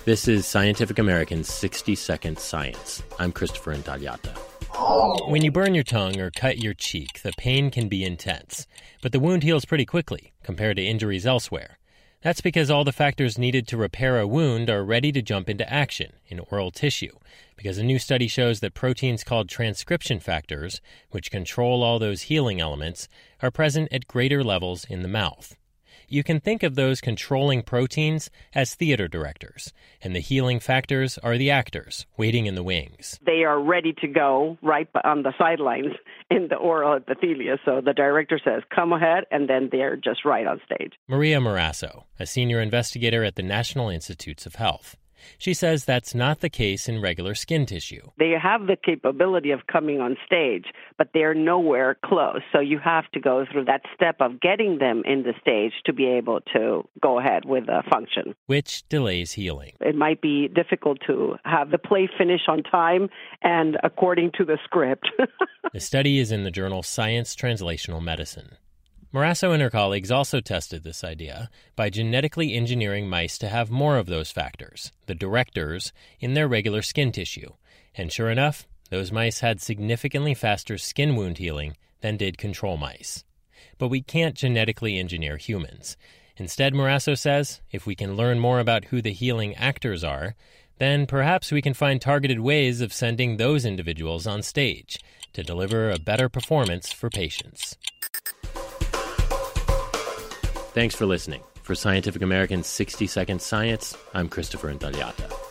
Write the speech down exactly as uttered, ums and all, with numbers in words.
This is Scientific American's sixty second Science. I'm Christopher Intagliata. When you burn your tongue or cut your cheek, the pain can be intense, but the wound heals pretty quickly compared to injuries elsewhere. That's because all the factors needed to repair a wound are ready to jump into action in oral tissue, because a new study shows that proteins called transcription factors, which control all those healing elements, are present at greater levels in the mouth. You can think of those controlling proteins as theater directors, and the healing factors are the actors waiting in the wings. They are ready to go right on the sidelines in the oral epithelia. So the director says, come ahead, and then they're just right on stage. Maria Morasso, a senior investigator at the National Institutes of Health. She says that's not the case in regular skin tissue. They have the capability of coming on stage, but they're nowhere close. So you have to go through that step of getting them in the stage to be able to go ahead with a function. Which delays healing. It might be difficult to have the play finish on time and according to the script. The study is in the journal Science Translational Medicine. Morasso and her colleagues also tested this idea by genetically engineering mice to have more of those factors, the directors, in their regular skin tissue. And sure enough, those mice had significantly faster skin wound healing than did control mice. But we can't genetically engineer humans. Instead, Morasso says, if we can learn more about who the healing actors are, then perhaps we can find targeted ways of sending those individuals on stage to deliver a better performance for patients. Thanks for listening. For Scientific American's sixty second Science, I'm Christopher Intagliata.